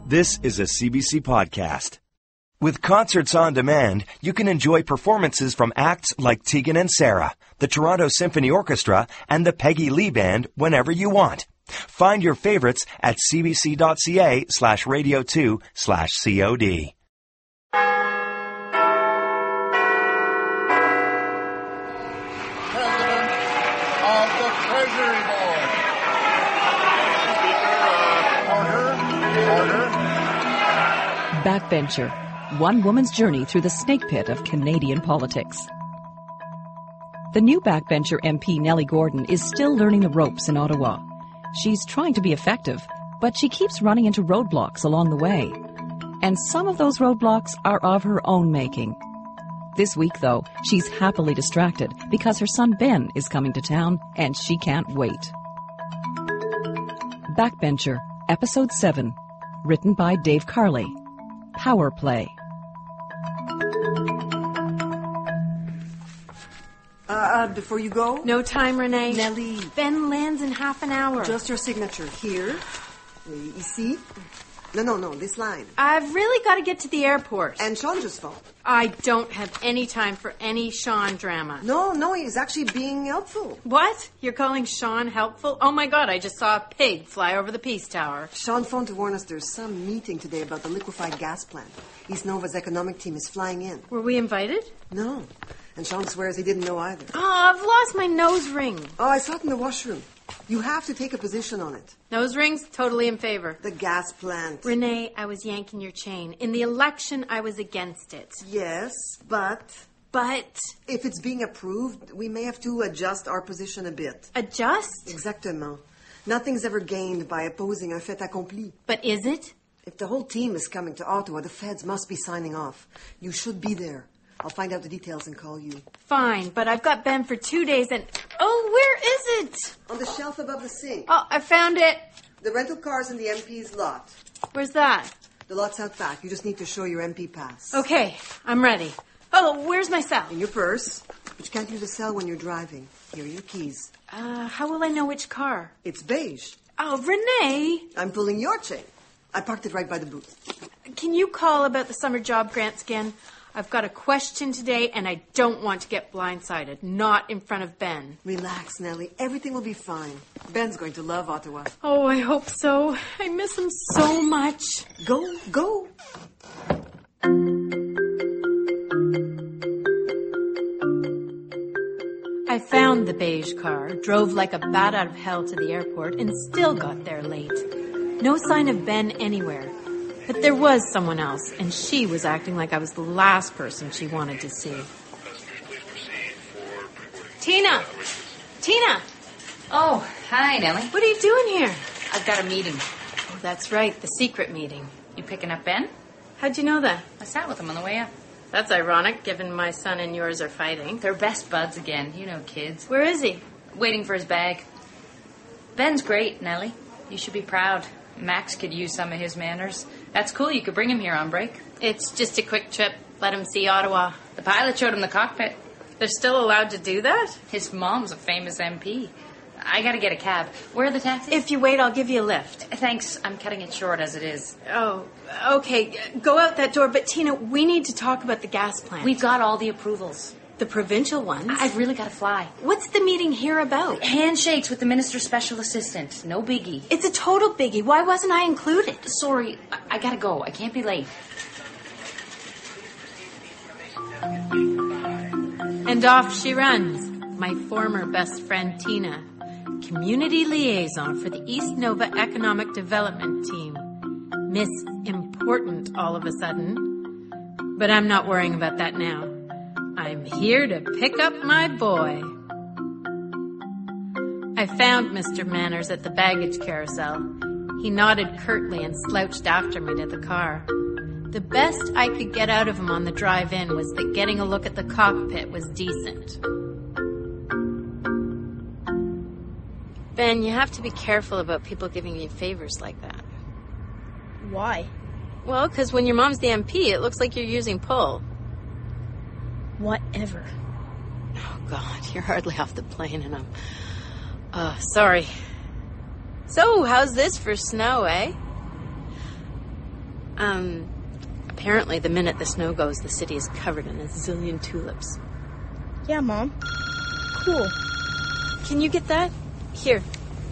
This is a CBC podcast. With Concerts on Demand, you can enjoy performances from acts like Tegan and Sara, the Toronto Symphony Orchestra, and the Peggy Lee Band whenever you want. Find your favorites at cbc.ca/radio2/COD. President of the Treasury Board. Order. Backbencher, one woman's journey through the snake pit of Canadian politics. The new backbencher MP Nellie Gordon is still learning the ropes in Ottawa. She's trying to be effective, but she keeps running into roadblocks along the way. And some of those roadblocks are of her own making. This week, though, she's happily distracted because her son Ben is coming to town and she can't wait. Backbencher, Episode 7, written by Dave Carley. Power Play. Before you go? No time, Renee. Nellie. Ben lands in half an hour. Just your signature. Here. Ici. No, this line. I've really got to get to the airport. And Sean just phoned. I don't have any time for any Sean drama. No, he's actually being helpful. What? You're calling Sean helpful? Oh my God, I just saw a pig fly over the Peace Tower. Sean phoned to warn us there's some meeting today about the liquefied gas plant. East Nova's economic team is flying in. Were we invited? No. And Sean swears he didn't know either. Oh, I've lost my nose ring. Oh, I saw it in the washroom. You have to take a position on it. Nose rings? Totally in favor. The gas plant. Renee, I was yanking your chain. In the election, I was against it. Yes, but if it's being approved, we may have to adjust our position a bit. Adjust? Exactement. Nothing's ever gained by opposing un fait accompli. But is it? If the whole team is coming to Ottawa, the feds must be signing off. You should be there. I'll find out the details and call you. Fine, but I've got Ben for 2 days and... Oh, where is it? On the shelf above the sink. Oh, I found it. The rental car's in the MP's lot. Where's that? The lot's out back. You just need to show your MP pass. Okay, I'm ready. Oh, where's my cell? In your purse. But you can't use a cell when you're driving. Here are your keys. How will I know which car? It's beige. Oh, Renee! I'm pulling your chain. I parked it right by the booth. Can you call about the summer job grants again? I've got a question today, and I don't want to get blindsided. Not in front of Ben. Relax, Nellie. Everything will be fine. Ben's going to love Ottawa. Oh, I hope so. I miss him so much. Go. I found the beige car, drove like a bat out of hell to the airport, and still got there late. No sign of Ben anywhere. But there was someone else, and she was acting like I was the last person she wanted to see. Tina! Oh, hi, Nellie. What are you doing here? I've got a meeting. Oh, that's right, the secret meeting. You picking up Ben? How'd you know that? I sat with him on the way up. That's ironic, given my son and yours are fighting. They're best buds again. You know kids. Where is he? Waiting for his bag. Ben's great, Nellie. You should be proud. Max could use some of his manners. That's cool. You could bring him here on break. It's just a quick trip. Let him see Ottawa. The pilot showed him the cockpit. They're still allowed to do that? His mom's a famous MP. I gotta get a cab. Where are the taxis? If you wait, I'll give you a lift. Thanks. I'm cutting it short as it is. Oh, okay. Go out that door. But, Tina, we need to talk about the gas plant. We've got all the approvals. The provincial ones? I've really got to fly. What's the meeting here about? Handshakes with the minister's special assistant. No biggie. It's a total biggie. Why wasn't I included? Sorry, I gotta go. I can't be late. And off she runs. My former best friend, Tina. Community liaison for the East Nova Economic Development Team. Miss Important all of a sudden. But I'm not worrying about that now. I'm here to pick up my boy. I found Mr. Manners at the baggage carousel. He nodded curtly and slouched after me to the car. The best I could get out of him on the drive in was that getting a look at the cockpit was decent. Ben, you have to be careful about people giving you favors like that. Why? Well, because when your mom's the MP, it looks like you're using pull. Whatever. Oh, God, you're hardly off the plane and sorry. So, how's this for snow, eh? Apparently the minute the snow goes, the city is covered in a zillion tulips. Yeah, Mom. Cool. Can you get that? Here.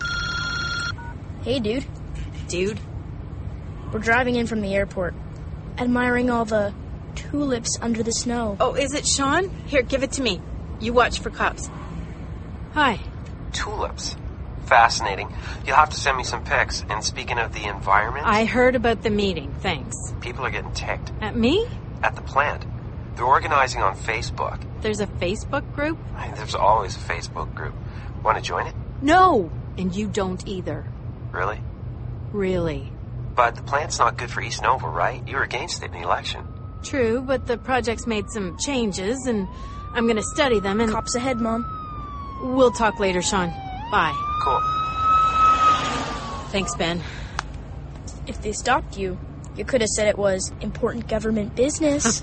Hey, dude. Dude? We're driving in from the airport, admiring all the tulips under the snow. Oh, is it Sean? Here, give it to me. You watch for cops. Hi. Tulips. Fascinating. You'll have to send me some pics. And speaking of the environment... I heard about the meeting, thanks. People are getting ticked. At me? At the plant. They're organizing on Facebook. There's a Facebook group? There's always a Facebook group. Want to join it? No! And you don't either. Really? Really. But the plant's not good for East Nova, right? You were against it in the election. True, but the project's made some changes, and I'm going to study them, and... Cops ahead, Mom. We'll talk later, Sean. Bye. Cool. Thanks, Ben. If they stopped you, you could have said it was important government business.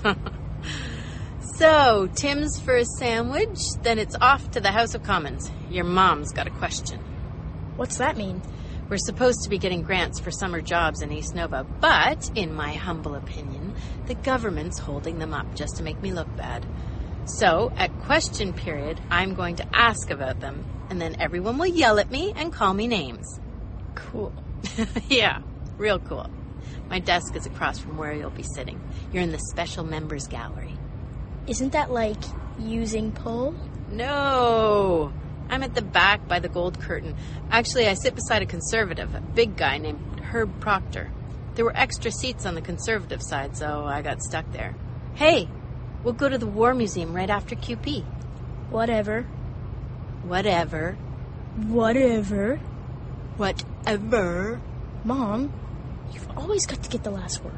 So, Tim's for a sandwich, then it's off to the House of Commons. Your mom's got a question. What's that mean? We're supposed to be getting grants for summer jobs in East Nova, but, in my humble opinion, the government's holding them up just to make me look bad. So, at question period, I'm going to ask about them, and then everyone will yell at me and call me names. Cool. Yeah, real cool. My desk is across from where you'll be sitting. You're in the special members gallery. Isn't that like using pull? No! I'm at the back by the gold curtain. Actually, I sit beside a conservative, a big guy named Herb Proctor. There were extra seats on the conservative side, so I got stuck there. Hey, we'll go to the War Museum right after QP. Whatever. Whatever. Whatever. Whatever. Mom, you've always got to get the last word.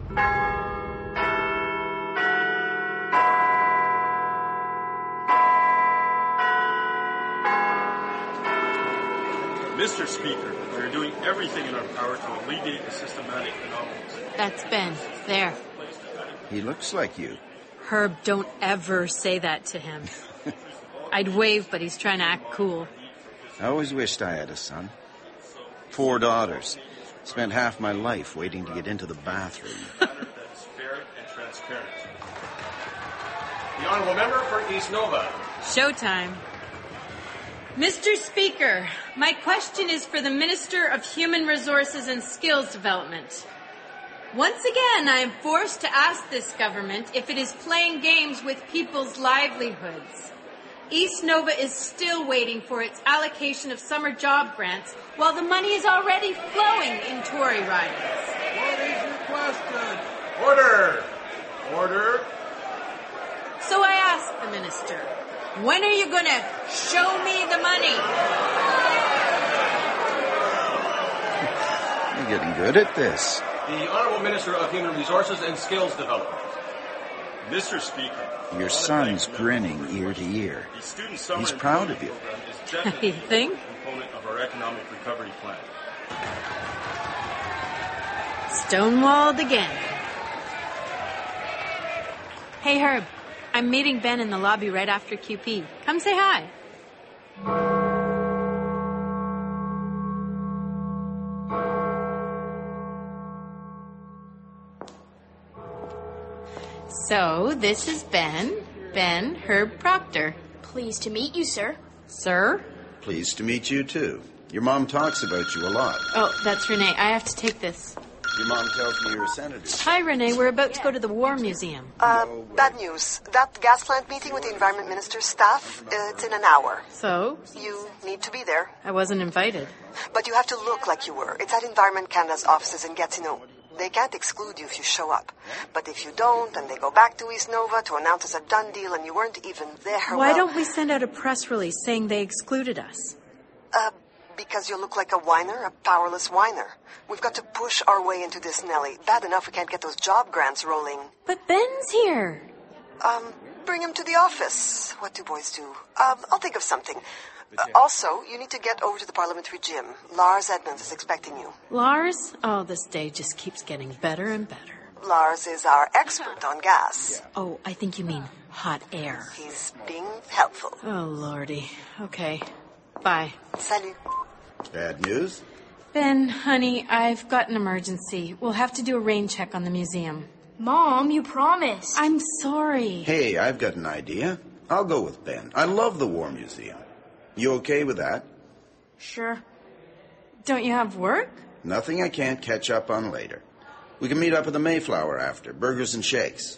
Mr. Speaker, we are doing everything in our power to alleviate the systematic anomalies. That's Ben. There. He looks like you. Herb, don't ever say that to him. I'd wave, but he's trying to act cool. I always wished I had a son. 4 daughters. Spent half my life waiting to get into the bathroom. That is fair and transparent. The Honourable Member for East Nova. Showtime. Mr. Speaker, my question is for the Minister of Human Resources and Skills Development. Once again, I am forced to ask this government if it is playing games with people's livelihoods. East Nova is still waiting for its allocation of summer job grants while the money is already flowing in Tory ridings. What is your question? Order! Order! So I ask the minister, when are you going to show me the money? You're getting good at this. The Honourable Minister of Human Resources and Skills Development. Mr. Speaker. Your son's grinning ear to ear. He's proud of you. You think? Component of our economic recovery plan. Stonewalled again. Hey, Herb. I'm meeting Ben in the lobby right after QP. Come say hi. So, this is Ben. Ben Herb Proctor. Pleased to meet you, sir. Sir? Pleased to meet you, too. Your mom talks about you a lot. Oh, that's Renee. I have to take this. Your mom tells me you're a senator. Hi, Renee. We're about to go to the War Museum. Bad news. That gas plant meeting with the Environment Minister's staff, it's in an hour. So? You need to be there. I wasn't invited. But you have to look like you were. It's at Environment Canada's offices in Gatineau. They can't exclude you if you show up. But if you don't, and they go back to East Nova to announce it's a done deal and you weren't even there... Why don't we send out a press release saying they excluded us? Because you look like a whiner, a powerless whiner. We've got to push our way into this, Nellie. Bad enough we can't get those job grants rolling. But Ben's here. Bring him to the office. What do boys do? I'll think of something. Also, you need to get over to the parliamentary gym. Lars Edmonds is expecting you. Lars? Oh, this day just keeps getting better and better. Lars is our expert on gas. Oh, I think you mean hot air. He's being helpful. Oh, Lordy. Okay. Bye. Salut. Bad news? Ben, honey, I've got an emergency. We'll have to do a rain check on the museum. Mom, you promised. I'm sorry. Hey, I've got an idea. I'll go with Ben. I love the War Museum. You okay with that? Sure. Don't you have work? Nothing I can't catch up on later. We can meet up at the Mayflower after. Burgers and shakes.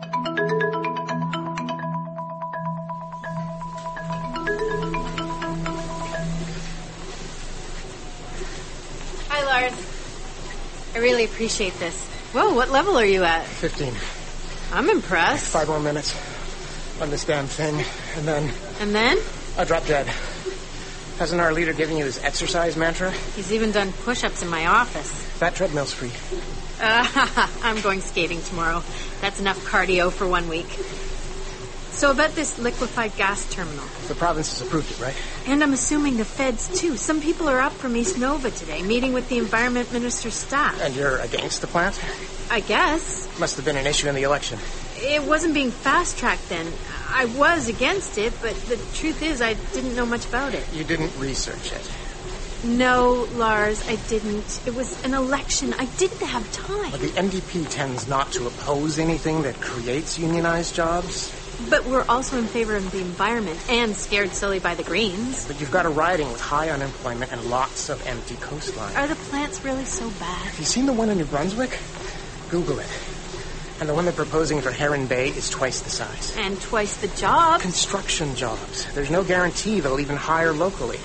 Hi, Lars. I really appreciate this. Whoa, what level are you at? 15. I'm impressed. 5 more minutes on this damn thing, and then... And then? I drop dead. Hasn't our leader given you his exercise mantra? He's even done push-ups in my office. That treadmill's free. I'm going skating tomorrow. That's enough cardio for 1 week. So about this liquefied gas terminal. The province has approved it, right? And I'm assuming the feds, too. Some people are up from East Nova today, meeting with the Environment Minister's staff. And you're against the plant? I guess. Must have been an issue in the election. It wasn't being fast-tracked then. I was against it, but the truth is I didn't know much about it. You didn't research it? No, Lars, I didn't. It was an election. I didn't have time. But the NDP tends not to oppose anything that creates unionized jobs. But we're also in favor of the environment and scared silly by the Greens. But you've got a riding with high unemployment and lots of empty coastline. Are the plants really so bad? Have you seen the one in New Brunswick? Google it. And the one they're proposing for Heron Bay is twice the size. And twice the jobs. Construction jobs. There's no guarantee they'll even hire locally.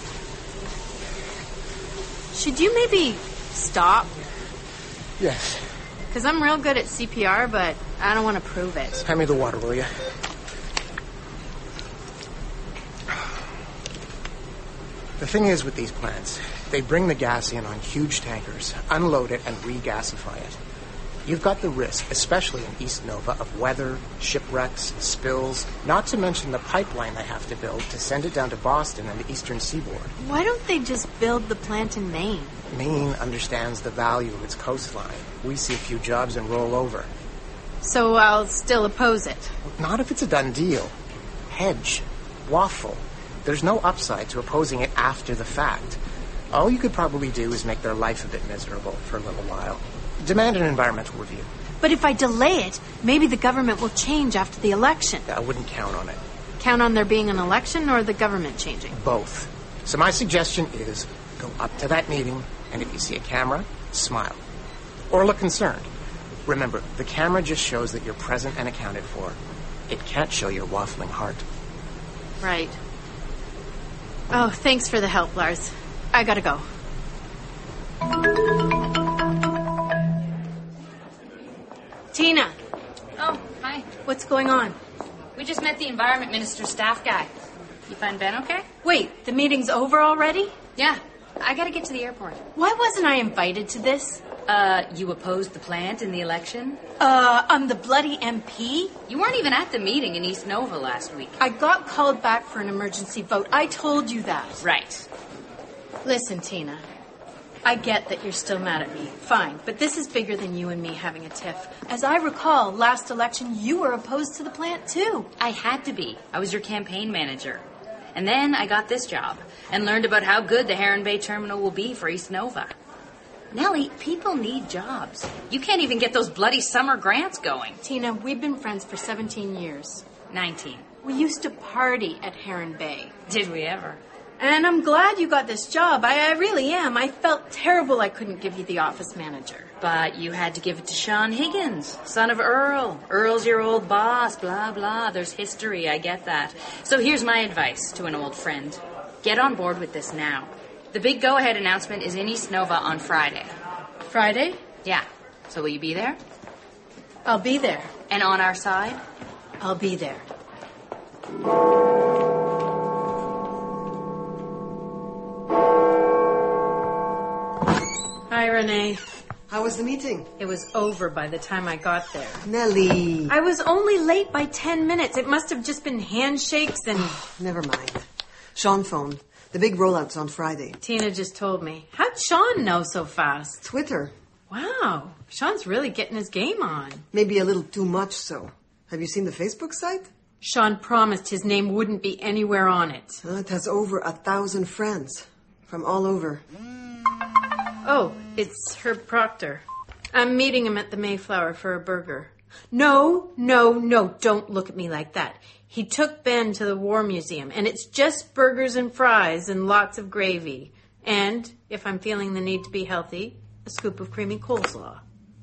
Should you maybe stop? Yes. Because I'm real good at CPR, but I don't want to prove it. Hand me the water, will you? The thing is with these plants, they bring the gas in on huge tankers, unload it, and regasify it. You've got the risk, especially in East Nova, of weather, shipwrecks, spills, not to mention the pipeline they have to build to send it down to Boston and the eastern seaboard. Why don't they just build the plant in Maine? Maine understands the value of its coastline. We see a few jobs and roll over. So I'll still oppose it? Not if it's a done deal. Hedge. Waffle. There's no upside to opposing it after the fact. All you could probably do is make their life a bit miserable for a little while. Demand an environmental review. But if I delay it, maybe the government will change after the election. I wouldn't count on it. Count on there being an election or the government changing? Both. So my suggestion is go up to that meeting, and if you see a camera, smile. Or look concerned. Remember, the camera just shows that you're present and accounted for. It can't show your waffling heart. Right. Oh, thanks for the help, Lars. I gotta go. Tina. Oh, hi. What's going on? We just met the Environment Minister's staff guy. You find Ben okay? Wait, the meeting's over already? Yeah. I gotta get to the airport. Why wasn't I invited to this? You opposed the plant in the election? I'm the bloody MP? You weren't even at the meeting in East Nova last week. I got called back for an emergency vote. I told you that. Right. Listen, Tina. I get that you're still mad at me. Fine. But this is bigger than you and me having a tiff. As I recall, last election, you were opposed to the plant, too. I had to be. I was your campaign manager. And then I got this job and learned about how good the Heron Bay terminal will be for East Nova. Nellie, people need jobs. You can't even get those bloody summer grants going. Tina, we've been friends for 17 years. 19. We used to party at Heron Bay. Did we ever? And I'm glad you got this job. I really am. I felt terrible I couldn't give you the office manager. But you had to give it to Sean Higgins, son of Earl. Earl's your old boss, blah, blah. There's history, I get that. So here's my advice to an old friend. Get on board with this now. The big go-ahead announcement is in East Nova on Friday. Friday? Yeah. So will you be there? I'll be there. And on our side? I'll be there. Hi, Renee. How was the meeting? It was over by the time I got there. Nellie. I was only late by 10 minutes. It must have just been handshakes and... Never mind. Sean phoned. The big rollout's on Friday. Tina just told me. How'd Sean know so fast? Twitter. Wow. Sean's really getting his game on. Maybe a little too much so. Have you seen the Facebook site? Sean promised his name wouldn't be anywhere on it. It has over 1,000 friends from all over. Oh, it's Herb Proctor. I'm meeting him at the Mayflower for a burger. No, don't look at me like that. He took Ben to the War Museum, and it's just burgers and fries and lots of gravy. And, if I'm feeling the need to be healthy, a scoop of creamy coleslaw.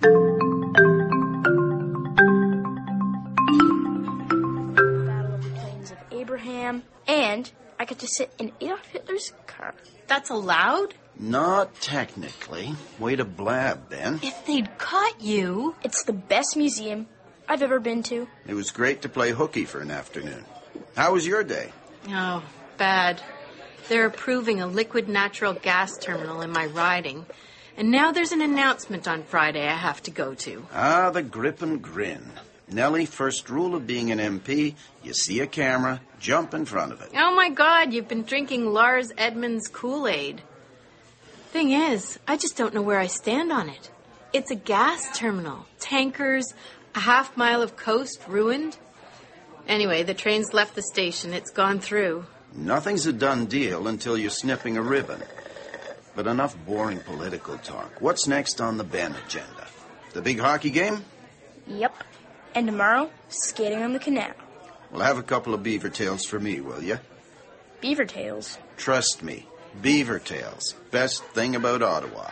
Battle of the Plains of Abraham, and I get to sit in Adolf Hitler's car. That's allowed? Not technically. Way to blab, Ben. If they'd caught you... It's the best museum I've ever been to. It was great to play hooky for an afternoon. How was your day? Oh, bad. They're approving a liquid natural gas terminal in my riding. And now there's an announcement on Friday I have to go to. Ah, the grip and grin. Nellie, first rule of being an MP, you see a camera, jump in front of it. Oh, my God, you've been drinking Lars Edmund's Kool-Aid. Thing is, I just don't know where I stand on it. It's a gas terminal. Tankers, a half-mile of coast ruined. Anyway, the train's left the station. It's gone through. Nothing's a done deal until you're snipping a ribbon. But enough boring political talk. What's next on the Ben agenda? The big hockey game? Yep. And tomorrow, skating on the canal. Well, have a couple of beaver tails for me, will you? Beaver tails? Trust me. Beaver tails. Best thing about Ottawa.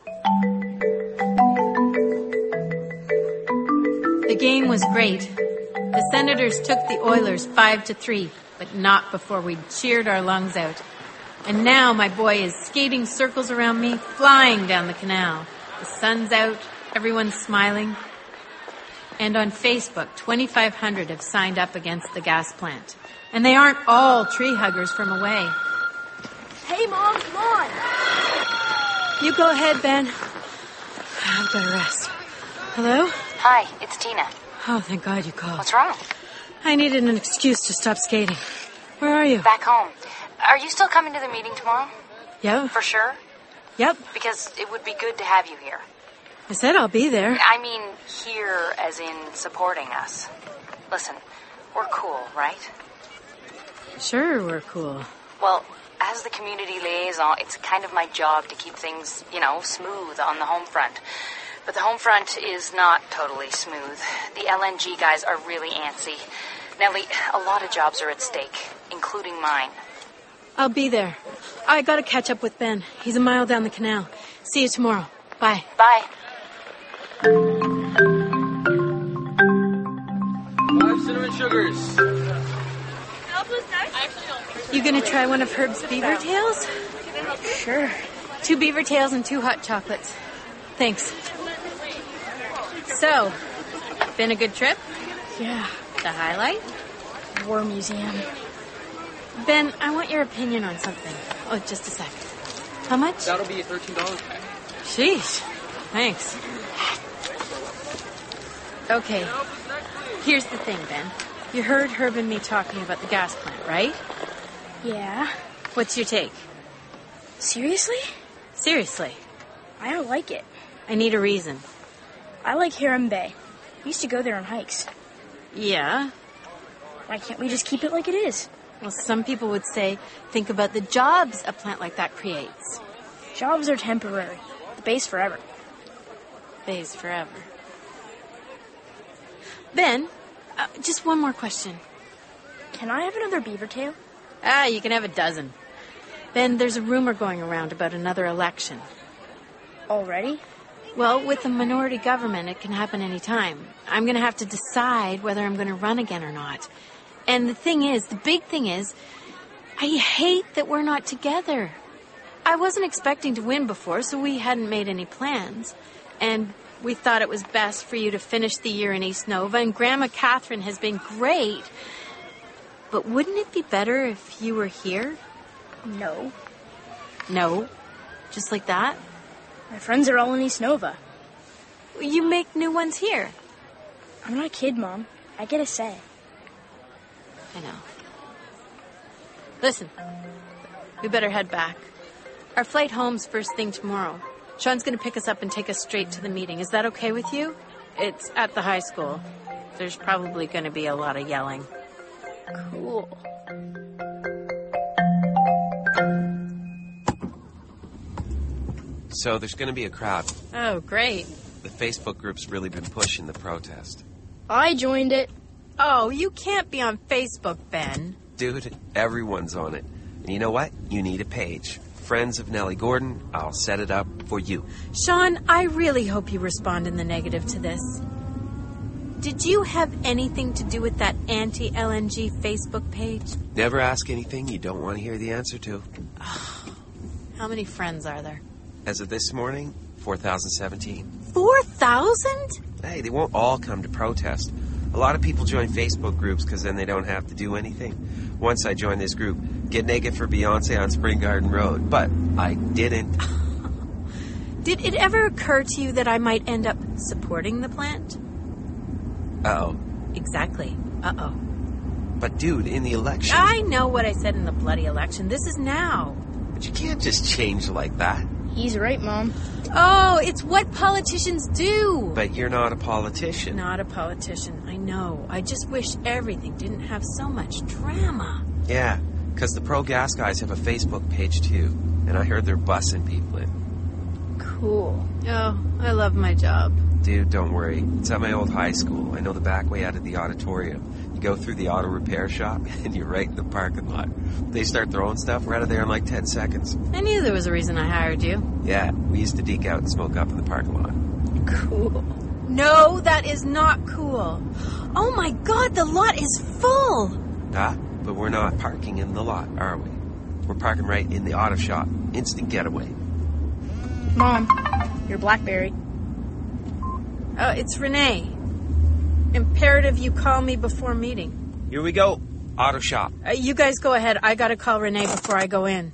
The game was great. The Senators took the Oilers 5-3, but not before we'd cheered our lungs out. And now my boy is skating circles around me, flying down the canal. The sun's out, everyone's smiling. And on Facebook, 2,500 have signed up against the gas plant. And they aren't all tree huggers from away. Hey, Mom, come on. You go ahead, Ben. I've got to rest. Hello? Hi, it's Tina. Oh, thank God you called. What's wrong? I needed an excuse to stop skating. Where are you? Back home. Are you still coming to the meeting tomorrow? Yeah. For sure? Yep. Because it would be good to have you here. I said I'll be there. I mean, here as in supporting us. Listen, we're cool, right? Sure, we're cool. Well, as the community liaison, it's kind of my job to keep things, smooth on the home front. But the home front is not totally smooth. The LNG guys are really antsy. Nellie, a lot of jobs are at stake, including mine. I'll be there. I gotta catch up with Ben. He's a mile down the canal. See you tomorrow. Bye. Bye. 5 cinnamon sugars. You gonna try one of Herb's beaver tails? Sure. 2 beaver tails and 2 hot chocolates. Thanks. So, been a good trip? Yeah. The highlight? War Museum. Ben, I want your opinion on something. Oh, just a sec. How much? That'll be $13. Sheesh. Thanks. Okay. Here's the thing, Ben. You heard Herb and me talking about the gas plant, right? Yeah. What's your take? Seriously? Seriously. I don't like it. I need a reason. I like Huron Bay. We used to go there on hikes. Yeah? Why can't we just keep it like it is? Well, some people would say, think about the jobs a plant like that creates. Jobs are temporary. The bay's forever. Bay's forever. Ben, just one more question. Can I have another beaver tail? You can have a dozen. Ben, there's a rumor going around about another election. Already? Well, with a minority government, it can happen any time. I'm going to have to decide whether I'm going to run again or not. And the big thing is, I hate that we're not together. I wasn't expecting to win before, so we hadn't made any plans. And we thought it was best for you to finish the year in East Nova, and Grandma Catherine has been great. But wouldn't it be better if you were here? No. No? Just like that? My friends are all in East Nova. You make new ones here. I'm not a kid, Mom. I get a say. I know. Listen, we better head back. Our flight home's first thing tomorrow. Sean's going to pick us up and take us straight to the meeting. Is that okay with you? It's at the high school. There's probably going to be a lot of yelling. Cool. So there's going to be a crowd. Oh, great. The Facebook group's really been pushing the protest. I joined it. Oh, you can't be on Facebook, Ben. Dude, everyone's on it. And you know what? You need a page. Friends of Nellie Gordon, I'll set it up for you. Sean, I really hope you respond in the negative to this. Did you have anything to do with that anti-LNG Facebook page? Never ask anything you don't want to hear the answer to. How many friends are there? As of this morning, 4,017. 4,000? Hey, they won't all come to protest. A lot of people join Facebook groups because then they don't have to do anything. Once I joined this group, Get Naked for Beyonce on Spring Garden Road, but I didn't. Did it ever occur to you that I might end up supporting the plant? Uh-oh. Exactly. Uh-oh. But dude, in the election... I know what I said in the bloody election. This is now. But you can't just change like that. He's right, Mom. Oh, it's what politicians do. But you're not a politician. Not a politician, I know. I just wish everything didn't have so much drama. Yeah, because the pro-gas guys have a Facebook page too. And I heard they're bussing people in. Cool. Oh, I love my job. Dude, don't worry. It's at my old high school. I know the back way out of the auditorium. You go through the auto repair shop, and you're right in the parking lot. They start throwing stuff, we're out of there in like 10 seconds. I knew there was a reason I hired you. Yeah, we used to deke out and smoke up in the parking lot. Cool. No, that is not cool. Oh my God, the lot is full. But we're not parking in the lot, are we? We're parking right in the auto shop. Instant getaway. Mom, your BlackBerry. Oh, it's Renee. Imperative you call me before meeting. Here we go. Auto shop. You guys go ahead. I gotta call Renee before I go in.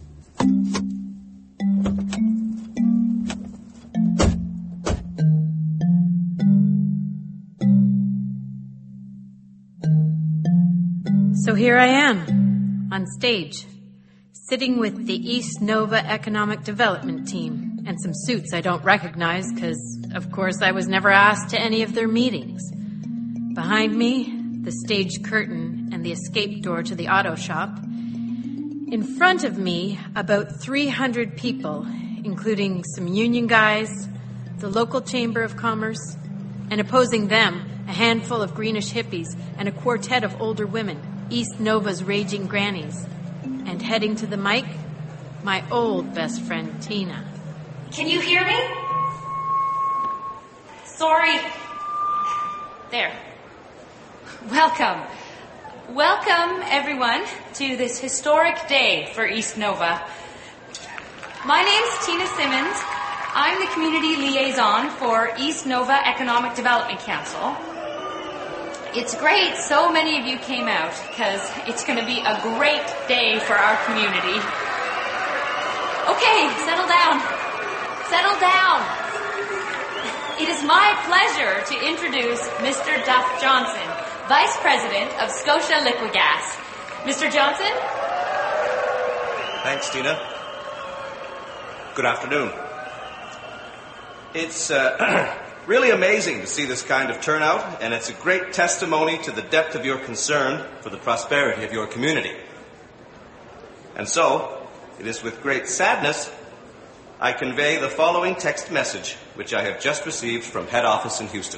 So here I am, on stage, sitting with the East Nova Economic Development Team, and some suits I don't recognize because, of course, I was never asked to any of their meetings. Behind me, the stage curtain and the escape door to the auto shop. In front of me, about 300 people, including some union guys, the local Chamber of Commerce, and opposing them, a handful of greenish hippies and a quartet of older women, East Nova's raging grannies. And heading to the mic, my old best friend, Tina. Can you hear me? Sorry. There. Welcome. Welcome, everyone, to this historic day for East Nova. My name's Tina Simmons. I'm the community liaison for East Nova Economic Development Council. It's great so many of you came out, because it's going to be a great day for our community. Okay, settle down. Settle down. It is my pleasure to introduce Mr. Duff Johnson, Vice President of Scotia Liquigas. Mr. Johnson? Thanks, Tina. Good afternoon. It's really amazing to see this kind of turnout, and it's a great testimony to the depth of your concern for the prosperity of your community. And so, it is with great sadness I convey the following text message, which I have just received from head office in Houston.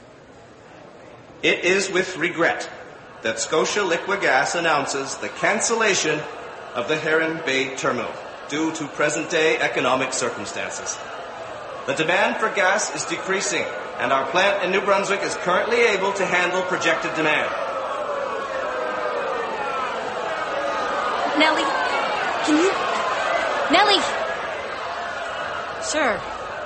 It is with regret that Scotia Liquigas announces the cancellation of the Heron Bay Terminal due to present-day economic circumstances. The demand for gas is decreasing, and our plant in New Brunswick is currently able to handle projected demand. Nellie, can you... Nellie! Sure.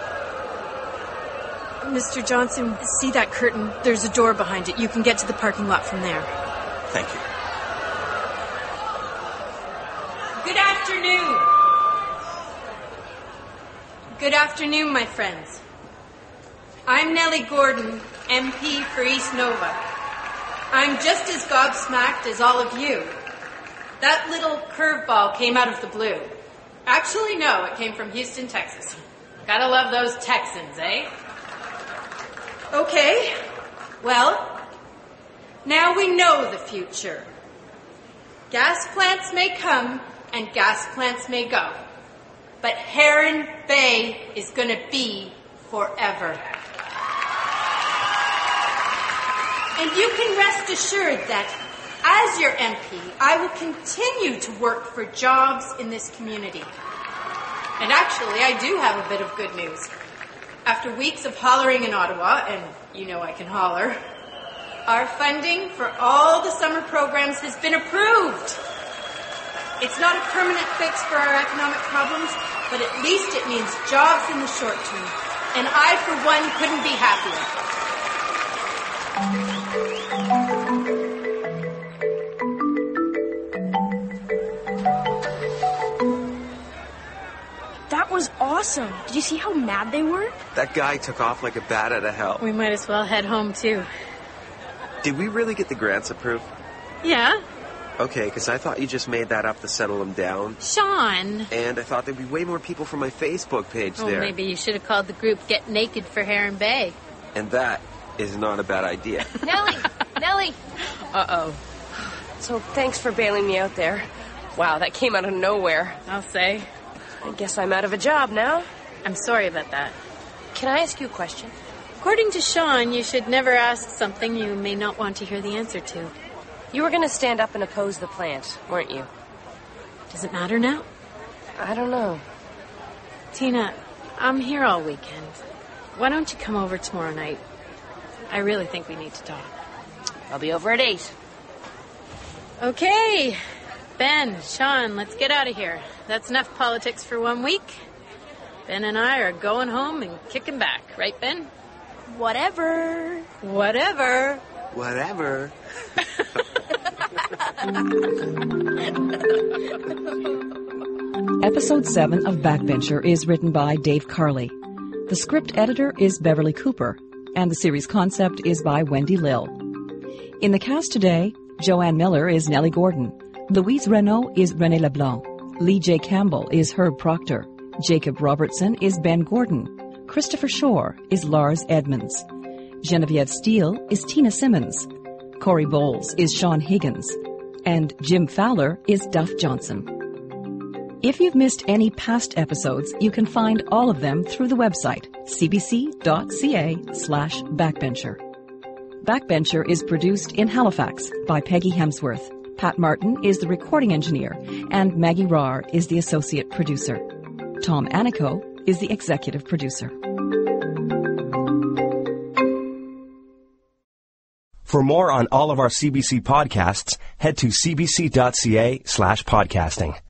Mr. Johnson, see that curtain? There's a door behind it. You can get to the parking lot from there. Thank you. Good afternoon. Good afternoon, my friends. I'm Nellie Gordon, MP for East Nova. I'm just as gobsmacked as all of you. That little curveball came out of the blue. Actually, no, it came from Houston, Texas. Gotta love those Texans, eh? Okay, well, now we know the future. Gas plants may come and gas plants may go. but Heron Bay is going to be forever. And you can rest assured that as your MP, I will continue to work for jobs in this community. And actually, I do have a bit of good news. After weeks of hollering in Ottawa, and you know I can holler, our funding for all the summer programs has been approved. It's not a permanent fix for our economic problems, but at least it means jobs in the short term. And I, for one, couldn't be happier. That was awesome. Did you see how mad they were? That guy took off like a bat out of hell. We might as well head home, too. Did we really get the grants approved? Yeah. Okay, because I thought you just made that up to settle him down. Sean. And I thought there'd be way more people from my Facebook page Oh, there. maybe you should have called the group Get Naked for Heron Bay. And that is not a bad idea. Nellie! Uh-oh. So thanks for bailing me out there. Wow, that came out of nowhere. I'll say. I guess I'm out of a job now. I'm sorry about that. Can I ask you a question? According to Sean, you should never ask something you may not want to hear the answer to. You were going to stand up and oppose the plant, weren't you? Does it matter now? I don't know. Tina, I'm here all weekend. Why don't you come over tomorrow night? I really think we need to talk. I'll be over at 8. Okay. Ben, Sean, let's get out of here. That's enough politics for 1 week. Ben and I are going home and kicking back. Right, Ben? Whatever. Whatever. Whatever. Episode 7 of Backbencher is written by Dave Carley. The script editor is Beverly Cooper, and the series concept is by Wendy Lill. In the cast today, Joanne Miller is Nellie Gordon, Louise Renault is René Leblanc, Lee J. Campbell is Herb Proctor, Jacob Robertson is Ben Gordon, Christopher Shore is Lars Edmonds, Genevieve Steele is Tina Simmons, Corey Bowles is Sean Higgins, and Jim Fowler is Duff Johnson. If you've missed any past episodes, you can find all of them through the website, cbc.ca/backbencher. Backbencher is produced in Halifax by Peggy Hemsworth. Pat Martin is the recording engineer, and Maggie Rahr is the associate producer. Tom Anico is the executive producer. For more on all of our CBC podcasts, head to cbc.ca/podcasting.